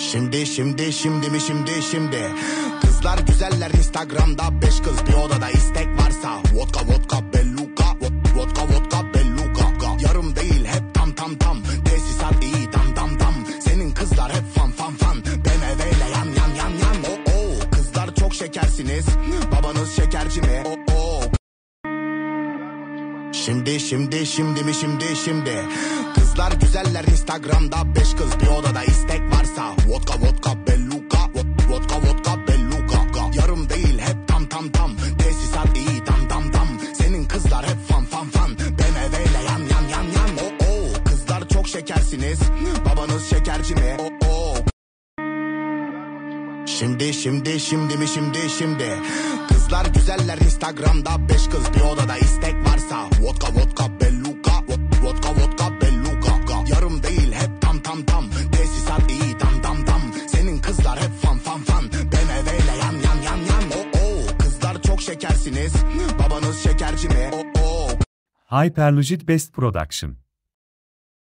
Şimdi kızlar güzeller Instagram'da 5 kız bir odada istek varsa vodka belluka vodka belluka yarım değil hep tam tesisat iyi dam senin kızlar hep fan BMW'yle yan kızlar çok şekersiniz babanız şekerci mi Şimdi kızlar güzeller Instagram'da 5 kız bir odada istek varsa vodka belluka vodka belluka yarım değil hep tam tesisat iyi dam senin kızlar hep fan BMW'yle yan kızlar çok şekersiniz babanız şekerci mi Şimdi kızlar güzeller Instagram'da 5 kız bir odada istek varsa vodka belluka vodka belluka yarım değil hep tam tesisat iyi dam senin kızlar hep fan BMW'yle yan kızlar çok şekersiniz babanız şekerci mi Hyperlogit Best Production.